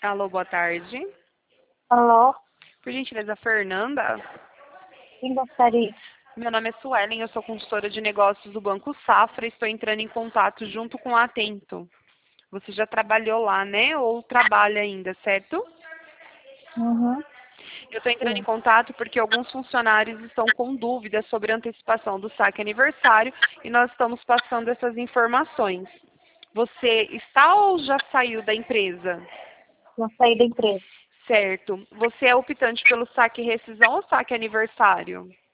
Alô, boa tarde. Alô, Por gentileza, Fernanda? quem gostaria? Meu nome é Suelen, eu sou consultora de negócios do Banco Safra e estou entrando em contato junto com a Atento. Você já trabalhou lá, né? Ou trabalha ainda, certo? Uhum, Eu estou entrando em sim. contato porque alguns funcionários estão com dúvidas sobre a antecipação do saque aniversário e nós estamos passando essas informações. Você está ou já saiu da empresa? Já saí da empresa. Certo. Você é optante pelo saque rescisão ou saque aniversário?